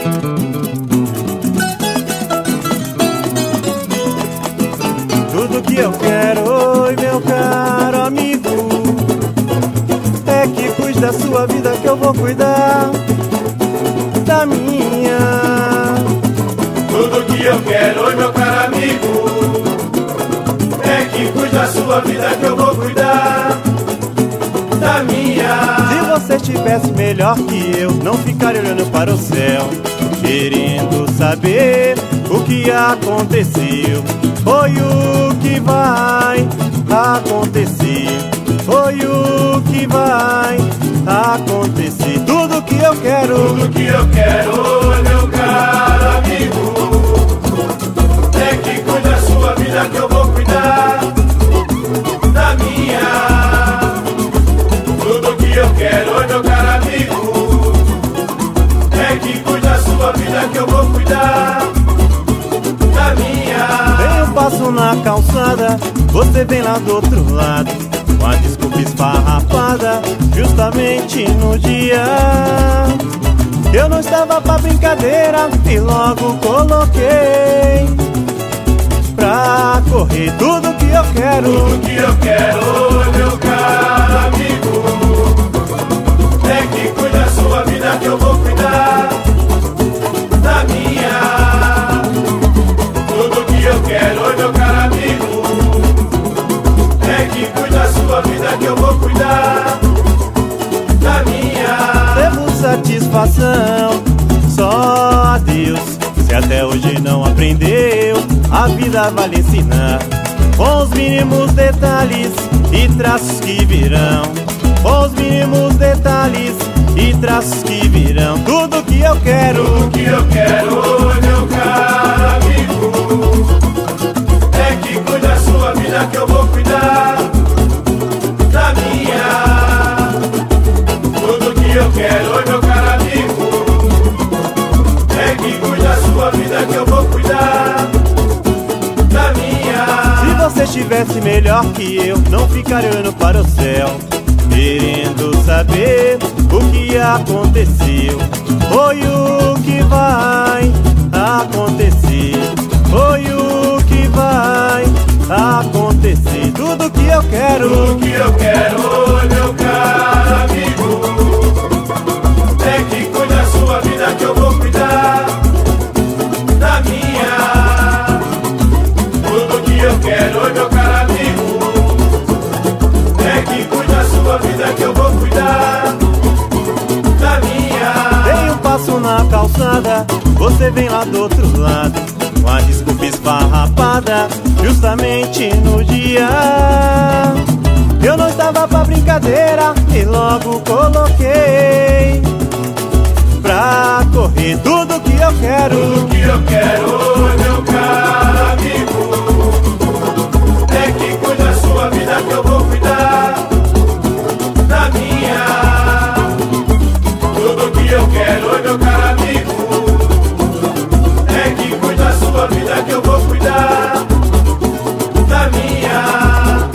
Tudo que eu quero, oi meu caro amigo, é que cuide da sua vida que eu vou cuidar da minha. Tudo que eu quero, oi meu caro amigo, é que cuide da sua vida que eu vou cuidar da minha. Se você estivesse melhor que eu, não ficaria olhando para o céu, querendo saber o que aconteceu. Foi o que vai acontecer, foi o que vai acontecer. Tudo que eu quero, tudo que eu quero, meu caro amigo, é que cuide da sua vida que eu vou cuidar da minha. Tudo que eu quero, meu caro amigo, é que cuide da sua vida que eu vou cuidar da minha. Eu passo na calçada, você vem lá do outro lado, com a desculpa esfarrapada, justamente no dia eu não estava pra brincadeira e logo coloquei pra correr. Tudo que eu quero, tudo que eu quero, meu caro amigo, é que cuide da sua vida que eu vou cuidar da minha. Tudo que eu quero, meu caro amigo, é que cuide da sua vida que eu vou cuidar da minha. Devo satisfação só a Deus, se até hoje não aprendeu, a vida vale ensinar, com os mínimos detalhes e traços que virão, com os mínimos detalhes e traços que virão. Tudo que eu quero, tudo que eu quero, meu caro amigo, é que cuide da sua vida que eu vou cuidar da minha. Tudo que eu quero, meu caro amigo, é que cuide da sua vida que eu vou cuidar da minha. Se você estivesse melhor que eu, não ficaria olhando para o céu, querendo saber o que aconteceu. Foi o que vai acontecer, foi o que vai acontecer. Tudo que eu quero, tudo que eu quero, meu caro amigo, é que cuide da sua vida que eu vou cuidar da minha. Tudo que eu quero, meu caro amigo, é que cuide da sua vida que eu vou cuidar da minha. Dei um passo na calçada, você vem lá do outro lado, com a desculpa esfarrapada, justamente no dia eu não estava pra brincadeira e logo coloquei pra correr. Tudo que eu quero, tudo que eu quero, meu caro amigo, é que cuide da sua vida que eu vou cuidar da minha. Tudo que eu quero, meu caro amigo, é que cuide da sua vida que eu vou cuidar da minha.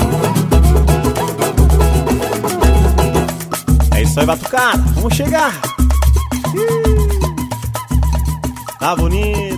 É isso aí, batucada, vamos chegar. Tá bonito.